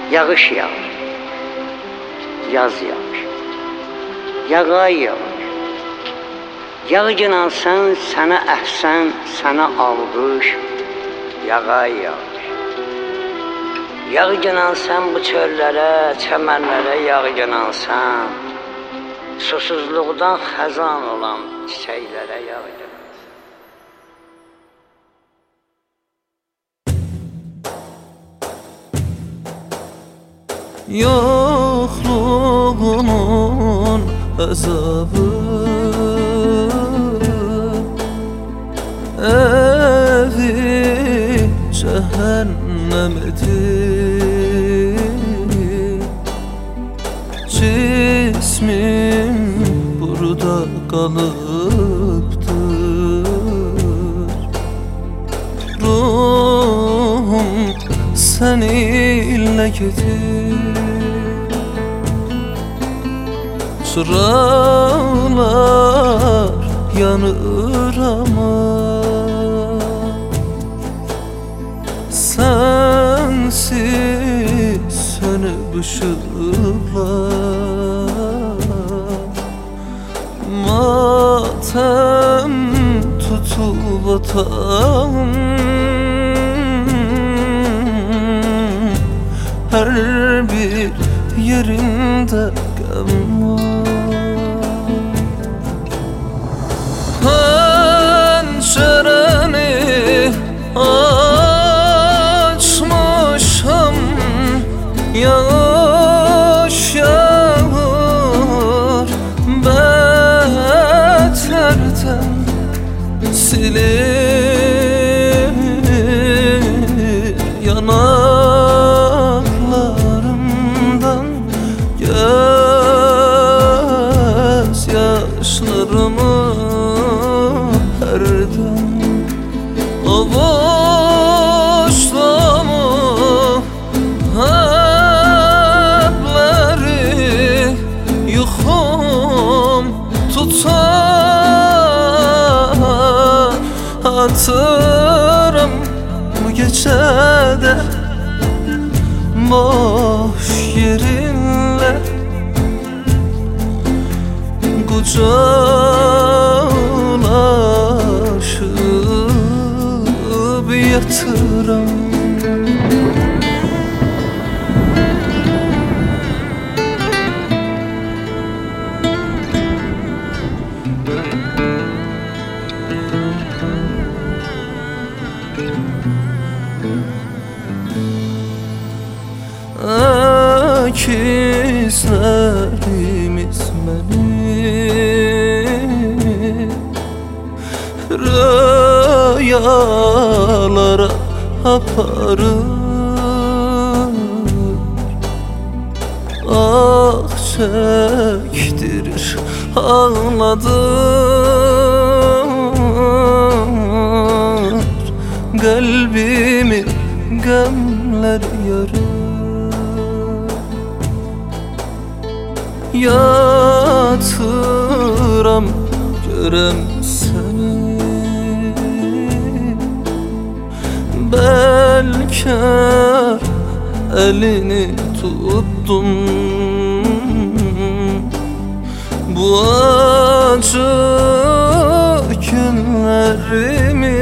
Yağış yağır, yaz yağır, yağay yağır. Yağcınan sənə əhsən, sənə alqış, yağay yağır. Yağcınan sən bu çöllərə, çəmənlərə yağcınan sən, susuzluqdan xəzan olan çiçəklərə yağcınan. Yokluğunun azabı evi cehennem edir. Cismim burada kalıptır, ruhum seninle getir. Sıralar yanır ama sensiz sönüp ışıklar. Matem tutup atan her bir yerinde gam var. Pencereni açmışım, yağış yağır, beterden silir yanaklarımdan göz yaşlarımı. Avuçlamı hepleri yuxum tutar. Hatırım bu gecədə boş yerinlə kucaklaşıp yatıram. Akizlerimiz beni rüyalara aparır, ah çektirir, ağladır, kalbimi gamler yarır. Yatıram görem seni, belki elini tuttum. Bu acı günlerimi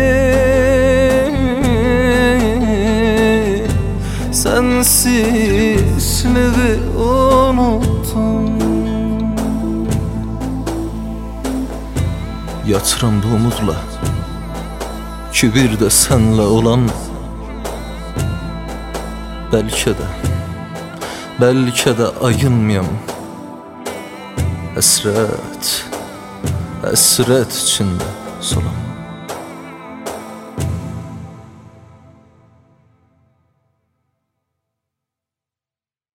sensizliği unuttum. Yatıram bu umudla ki bir de senle olan, belki de ayınmayam. Hasret içinde solan.